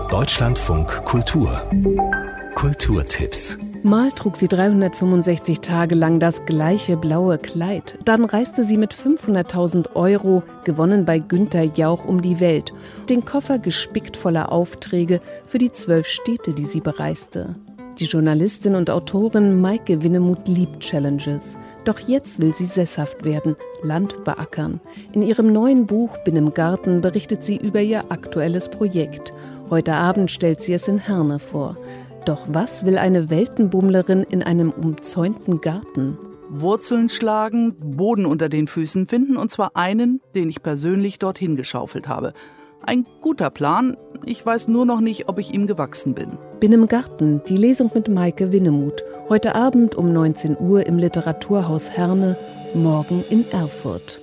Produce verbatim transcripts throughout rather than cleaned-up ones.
Deutschlandfunk Kultur. Kulturtipps. Mal trug sie dreihundertfünfundsechzig Tage lang das gleiche blaue Kleid. Dann reiste sie mit fünfhunderttausend Euro, gewonnen bei Günther Jauch, um die Welt. Den Koffer gespickt voller Aufträge für die zwölf Städte, die sie bereiste. Die Journalistin und Autorin Maike Winnemuth liebt Challenges. Doch jetzt will sie sesshaft werden, Land beackern. In ihrem neuen Buch Bin im Garten berichtet sie über ihr aktuelles Projekt. Heute Abend stellt sie es in Herne vor. Doch was will eine Weltenbummlerin in einem umzäunten Garten? Wurzeln schlagen, Boden unter den Füßen finden, und zwar einen, den ich persönlich dorthin geschaufelt habe. Ein guter Plan, ich weiß nur noch nicht, ob ich ihm gewachsen bin. Bin im Garten, die Lesung mit Maike Winnemuth. Heute Abend um neunzehn Uhr im Literaturhaus Herne, morgen in Erfurt.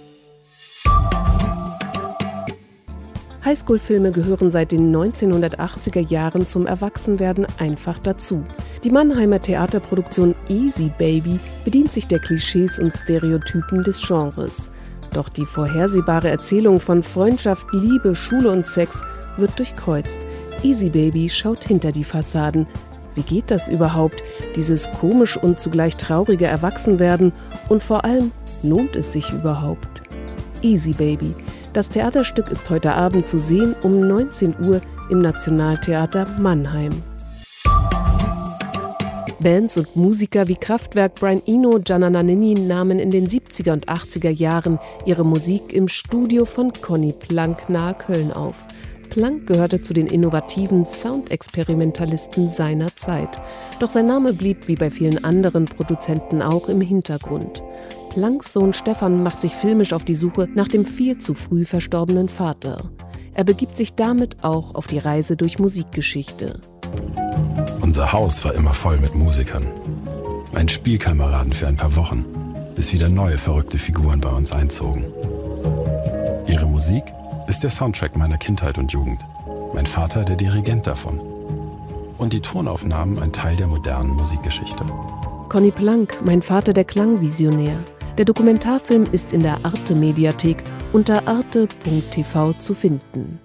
Highschool-Filme gehören seit den neunzehnhundertachtziger Jahren zum Erwachsenwerden einfach dazu. Die Mannheimer Theaterproduktion Easy Baby bedient sich der Klischees und Stereotypen des Genres. Doch die vorhersehbare Erzählung von Freundschaft, Liebe, Schule und Sex wird durchkreuzt. Easy Baby schaut hinter die Fassaden. Wie geht das überhaupt, dieses komisch und zugleich traurige Erwachsenwerden? Und vor allem, lohnt es sich überhaupt? Easy Baby. Das Theaterstück ist heute Abend zu sehen um neunzehn Uhr im Nationaltheater Mannheim. Bands und Musiker wie Kraftwerk, Brian Eno, Gianna Nannini nahmen in den siebziger und achtziger Jahren ihre Musik im Studio von Conny Plank nahe Köln auf. Plank gehörte zu den innovativen Soundexperimentalisten seiner Zeit. Doch sein Name blieb wie bei vielen anderen Produzenten auch im Hintergrund. Planks Sohn Stefan macht sich filmisch auf die Suche nach dem viel zu früh verstorbenen Vater. Er begibt sich damit auch auf die Reise durch Musikgeschichte. Unser Haus war immer voll mit Musikern. Ein Spielkameraden für ein paar Wochen, bis wieder neue verrückte Figuren bei uns einzogen. Ihre Musik ist der Soundtrack meiner Kindheit und Jugend. Mein Vater der Dirigent davon. Und die Tonaufnahmen ein Teil der modernen Musikgeschichte. Conny Plank, mein Vater der Klangvisionär. Der Dokumentarfilm ist in der Arte-Mediathek unter arte punkt t v zu finden.